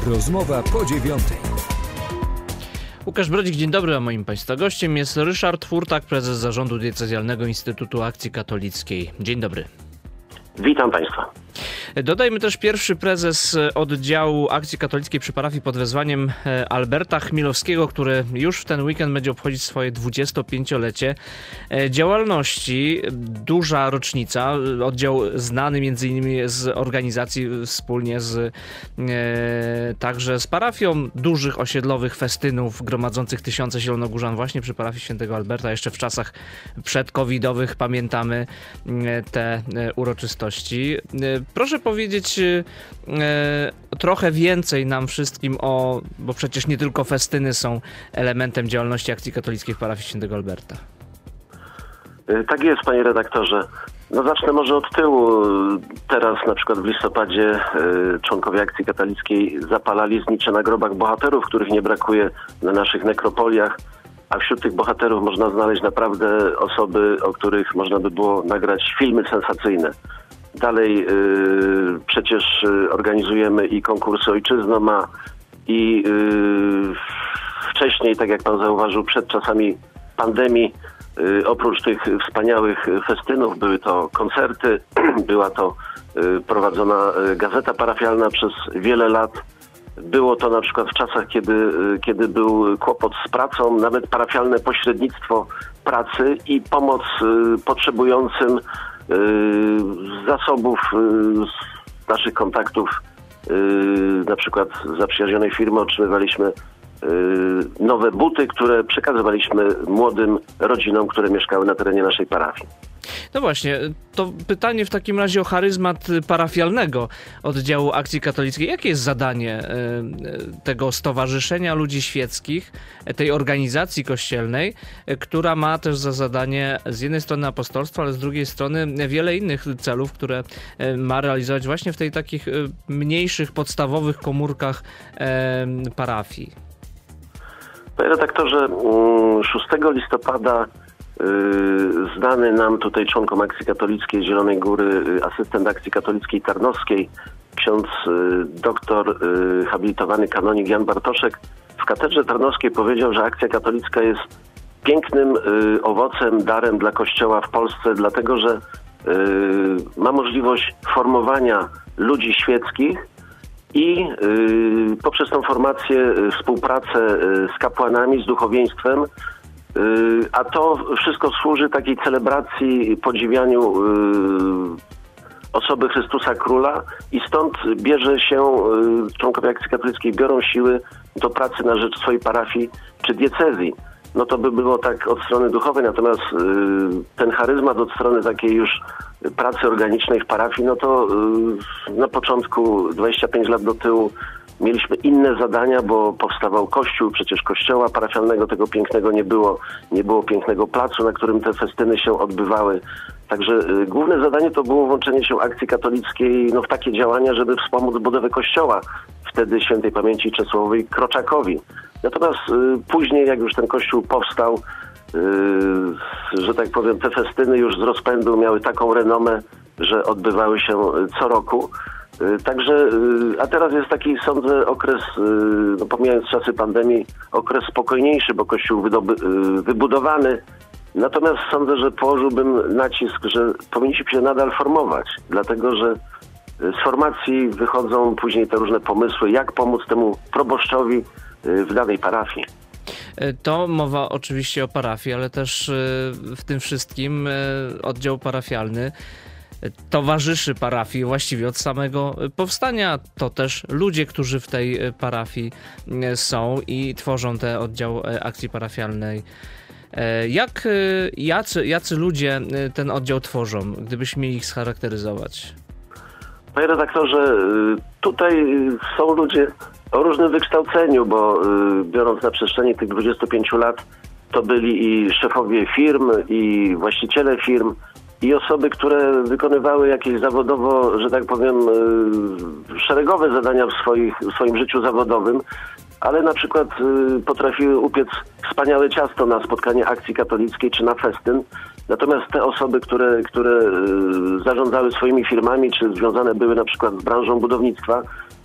Rozmowa po 9. Łukasz Brodzik, dzień dobry, a moim Państwa gościem jest Ryszard Furtak, prezes Zarządu Diecezjalnego Instytutu Akcji Katolickiej. Dzień dobry. Witam Państwa. Dodajmy też pierwszy prezes oddziału Akcji Katolickiej przy parafii pod wezwaniem Alberta Chmielowskiego, który już w ten weekend będzie obchodzić swoje 25-lecie działalności. Duża rocznica. Oddział znany m.in. z organizacji wspólnie także z parafią dużych osiedlowych festynów gromadzących tysiące zielonogórzan właśnie przy parafii świętego Alberta. Jeszcze w czasach przedcovidowych pamiętamy te uroczystości. Proszę powiedzieć trochę więcej nam wszystkim bo przecież nie tylko festyny są elementem działalności Akcji Katolickiej w parafii świętego Alberta. Tak jest, panie redaktorze. Zacznę może od tyłu. Teraz na przykład w listopadzie członkowie Akcji Katolickiej zapalali znicze na grobach bohaterów, których nie brakuje na naszych nekropoliach, a wśród tych bohaterów można znaleźć naprawdę osoby, o których można by było nagrać filmy sensacyjne. Dalej przecież organizujemy i konkursy Ojczyzno ma i wcześniej, tak jak pan zauważył, przed czasami pandemii, oprócz tych wspaniałych festynów były to koncerty, była to prowadzona gazeta parafialna przez wiele lat. Było to na przykład w czasach, kiedy był kłopot z pracą, nawet parafialne pośrednictwo pracy i pomoc potrzebującym zasobów, z naszych kontaktów, na przykład z zaprzyjaźnionej firmy otrzymywaliśmy nowe buty, które przekazywaliśmy młodym rodzinom, które mieszkały na terenie naszej parafii. No właśnie, to pytanie w takim razie o charyzmat parafialnego oddziału Akcji Katolickiej. Jakie jest zadanie tego Stowarzyszenia Ludzi Świeckich, tej organizacji kościelnej, która ma też za zadanie z jednej strony apostolstwo, ale z drugiej strony wiele innych celów, które ma realizować właśnie w tej takich mniejszych, podstawowych komórkach parafii? Panie redaktorze, 6 listopada znany nam tutaj członkom Akcji Katolickiej z Zielonej Góry asystent Akcji Katolickiej Tarnowskiej, ksiądz doktor habilitowany kanonik Jan Bartoszek w katedrze tarnowskiej powiedział, że Akcja Katolicka jest pięknym owocem, darem dla Kościoła w Polsce, dlatego że ma możliwość formowania ludzi świeckich i poprzez tą formację, współpracę z kapłanami, z duchowieństwem, a to wszystko służy takiej celebracji, podziwianiu osoby Chrystusa Króla i stąd bierze się, członkowie Akcji Katolickiej biorą siły do pracy na rzecz swojej parafii czy diecezji. No to by było tak od strony duchowej, natomiast ten charyzmat od strony takiej już pracy organicznej w parafii, no to na początku, 25 lat do tyłu, mieliśmy inne zadania, bo powstawał kościół, przecież kościoła parafialnego tego pięknego nie było pięknego placu, na którym te festyny się odbywały. Także główne zadanie to było włączenie się Akcji Katolickiej w takie działania, żeby wspomóc budowę kościoła, wtedy świętej pamięci Czesławowej Kroczakowi. Natomiast później, jak już ten kościół powstał, że tak powiem, te festyny już z rozpędu miały taką renomę, że odbywały się co roku. Także, a teraz jest taki, sądzę, okres, pomijając czasy pandemii, okres spokojniejszy, bo kościół wybudowany. Natomiast sądzę, że położyłbym nacisk, że powinniśmy się nadal formować, dlatego że z formacji wychodzą później te różne pomysły, jak pomóc temu proboszczowi w danej parafii. To mowa oczywiście o parafii, ale też w tym wszystkim oddział parafialny towarzyszy parafii właściwie od samego powstania. To też ludzie, którzy w tej parafii są i tworzą ten oddział akcji parafialnej. Jacy ludzie ten oddział tworzą, gdybyśmy mieli ich scharakteryzować? Panie redaktorze, tutaj są ludzie o różnym wykształceniu, bo biorąc na przestrzeni tych 25 lat, to byli i szefowie firm, i właściciele firm, i osoby, które wykonywały jakieś zawodowo, że tak powiem, szeregowe zadania w swoim życiu zawodowym, ale na przykład potrafiły upiec wspaniałe ciasto na spotkanie Akcji Katolickiej czy na festyn. Natomiast te osoby, które zarządzały swoimi firmami, czy związane były na przykład z branżą budownictwa,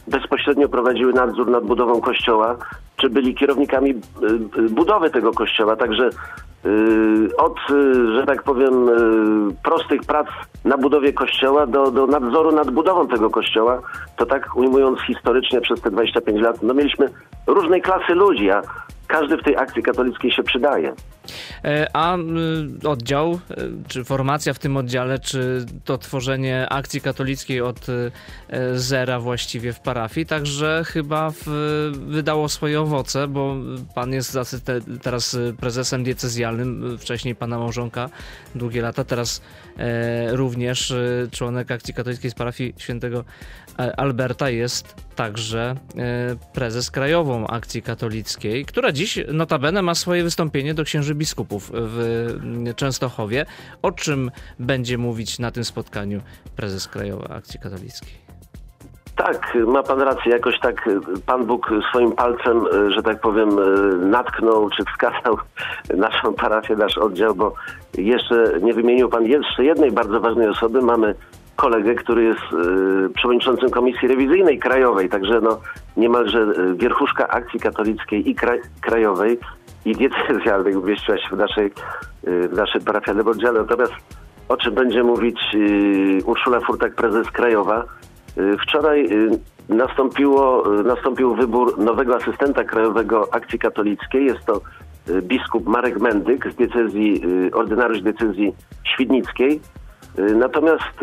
bezpośrednio prowadziły nadzór nad budową kościoła, czy byli kierownikami budowy tego kościoła. Także od, że tak powiem, prostych prac na budowie kościoła do nadzoru nad budową tego kościoła, to tak ujmując historycznie przez te 25 lat, no mieliśmy różnej klasy ludzi, a każdy w tej akcji katolickiej się przydaje. A oddział, czy formacja w tym oddziale, czy to tworzenie akcji katolickiej od zera właściwie w parafii, także chyba wydało swoje owoce, bo pan jest teraz prezesem diecezjalnym, wcześniej pana małżonka długie lata, teraz również członek akcji katolickiej z parafii świętego Alberta jest także prezes krajową akcji katolickiej, która dziś notabene ma swoje wystąpienie do księży biskupów w Częstochowie. O czym będzie mówić na tym spotkaniu prezes krajowej akcji katolickiej? Tak, ma pan rację. Jakoś tak Pan Bóg swoim palcem, że tak powiem, natknął czy wskazał naszą parafię, nasz oddział, bo jeszcze nie wymienił pan jeszcze jednej bardzo ważnej osoby. Mamy kolegę, który jest przewodniczącym Komisji Rewizyjnej Krajowej, także no niemalże wierchuszka akcji katolickiej i krajowej i diecezjalnej umieściła się w naszym parafialnym oddziale. Natomiast o czym będzie mówić Urszula Furtak, prezes krajowa? Wczoraj nastąpił wybór nowego asystenta krajowego akcji katolickiej. Jest to biskup Marek Mendyk z diecezji, ordynariusz diecezji świdnickiej. Natomiast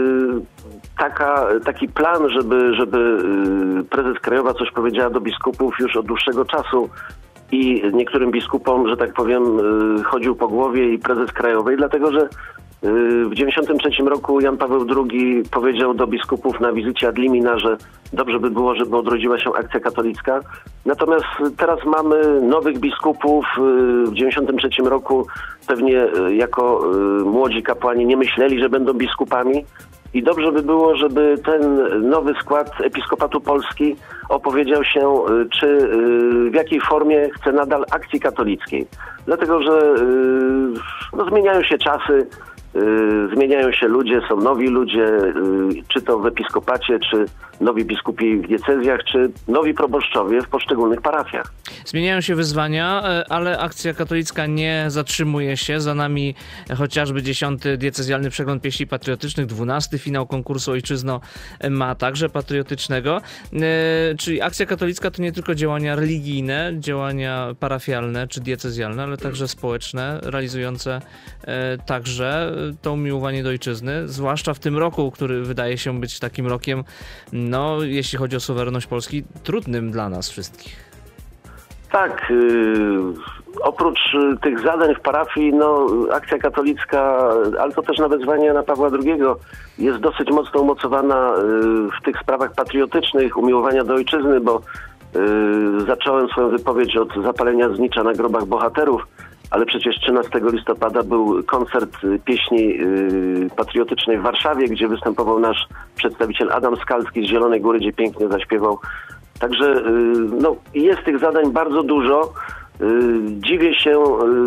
taki plan, żeby prezes krajowa coś powiedziała do biskupów już od dłuższego czasu i niektórym biskupom, że tak powiem, chodził po głowie i prezes krajowej, dlatego że w 1993 roku Jan Paweł II powiedział do biskupów na wizycie ad limina, że dobrze by było, żeby odrodziła się akcja katolicka. Natomiast teraz mamy nowych biskupów. W 1993 roku pewnie jako młodzi kapłani nie myśleli, że będą biskupami. I dobrze by było, żeby ten nowy skład Episkopatu Polski opowiedział się, czy w jakiej formie chce nadal akcji katolickiej. Dlatego, że zmieniają się czasy, zmieniają się ludzie, są nowi ludzie, czy to w episkopacie, czy nowi biskupi w diecezjach, czy nowi proboszczowie w poszczególnych parafiach. Zmieniają się wyzwania, ale akcja katolicka nie zatrzymuje się. Za nami chociażby 10. diecezjalny przegląd pieśni patriotycznych, 12. finał konkursu Ojczyzno ma także patriotycznego. Czyli akcja katolicka to nie tylko działania religijne, działania parafialne czy diecezjalne, ale także społeczne, realizujące także to umiłowanie do ojczyzny, zwłaszcza w tym roku, który wydaje się być takim rokiem, no, jeśli chodzi o suwerenność Polski, trudnym dla nas wszystkich. Tak, oprócz tych zadań w parafii, akcja katolicka, ale to też na wezwanie Jana Pawła II jest dosyć mocno umocowana w tych sprawach patriotycznych, umiłowania do ojczyzny, bo zacząłem swoją wypowiedź od zapalenia znicza na grobach bohaterów, ale przecież 13 listopada był koncert pieśni patriotycznej w Warszawie, gdzie występował nasz przedstawiciel Adam Skalski z Zielonej Góry, gdzie pięknie zaśpiewał. Także jest tych zadań bardzo dużo. Dziwię się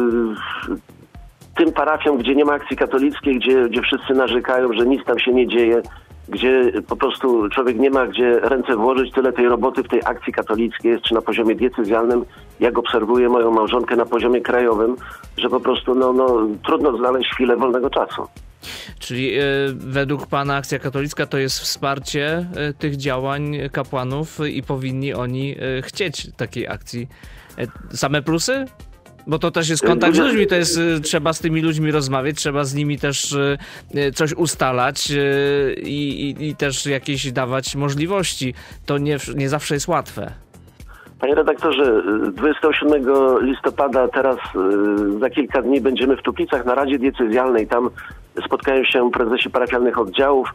tym parafiom, gdzie nie ma akcji katolickiej, gdzie wszyscy narzekają, że nic tam się nie dzieje, gdzie po prostu człowiek nie ma gdzie ręce włożyć. Tyle tej roboty w tej akcji katolickiej jest, czy na poziomie diecezjalnym, jak obserwuję moją małżonkę na poziomie krajowym, że po prostu trudno znaleźć chwilę wolnego czasu. Czyli według pana akcja katolicka to jest wsparcie tych działań kapłanów i powinni oni chcieć takiej akcji. Same plusy? Bo to też jest kontakt z ludźmi, to jest, trzeba z tymi ludźmi rozmawiać, trzeba z nimi też coś ustalać i też jakieś dawać możliwości. To nie zawsze jest łatwe. Panie redaktorze, 27 listopada, teraz za kilka dni będziemy w Tuplicach na Radzie Diecezjalnej. Tam spotkają się prezesi parafialnych oddziałów.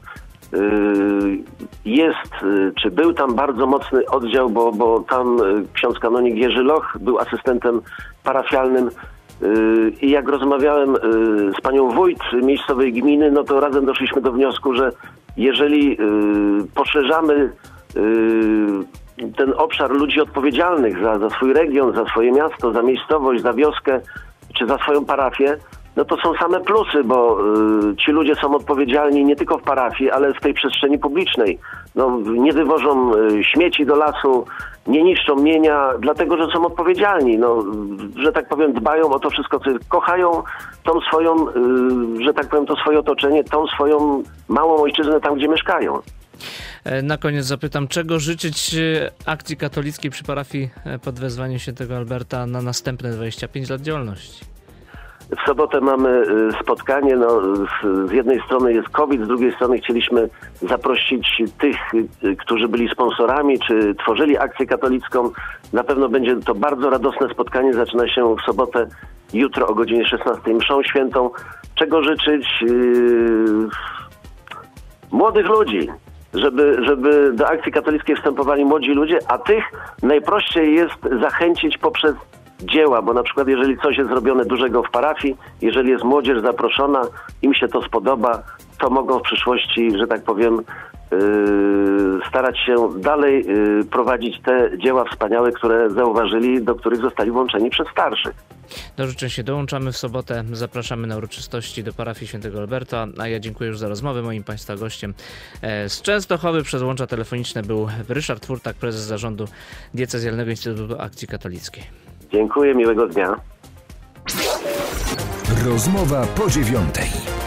Był tam bardzo mocny oddział, bo tam ksiądz kanonik Jerzy Loch był asystentem parafialnym i jak rozmawiałem z panią wójt miejscowej gminy, to razem doszliśmy do wniosku, że jeżeli poszerzamy ten obszar ludzi odpowiedzialnych za swój region, za swoje miasto, za miejscowość, za wioskę, czy za swoją parafię, no to są same plusy, bo ci ludzie są odpowiedzialni nie tylko w parafii, ale w tej przestrzeni publicznej. No, nie wywożą śmieci do lasu, nie niszczą mienia, dlatego że są odpowiedzialni. No, że tak powiem, dbają o to wszystko, co kochają tą swoją, że tak powiem, to swoje otoczenie, tą swoją małą ojczyznę tam, gdzie mieszkają. Na koniec zapytam, czego życzyć akcji katolickiej przy parafii pod wezwaniem świętego Alberta na następne 25 lat działalności? W sobotę mamy spotkanie, no, z jednej strony jest COVID, z drugiej strony chcieliśmy zaprosić tych, którzy byli sponsorami, czy tworzyli akcję katolicką. Na pewno będzie to bardzo radosne spotkanie, zaczyna się w sobotę, jutro o godzinie 16 mszą świętą. Czego życzyć? Młodych ludzi, żeby do akcji katolickiej wstępowali młodzi ludzie, a tych najprościej jest zachęcić poprzez dzieła, bo na przykład jeżeli coś jest zrobione dużego w parafii, jeżeli jest młodzież zaproszona, im się to spodoba, to mogą w przyszłości, że tak powiem, starać się dalej prowadzić te dzieła wspaniałe, które zauważyli, do których zostali włączeni przez starszych. Do życzeń się dołączamy w sobotę. Zapraszamy na uroczystości do parafii świętego Alberta, a ja dziękuję już za rozmowę. Moim Państwa gościem z Częstochowy przez łącza telefoniczne był Ryszard Furtak, prezes zarządu Diecezjalnego Instytutu Akcji Katolickiej. Dziękuję, miłego dnia. Rozmowa po 9:00.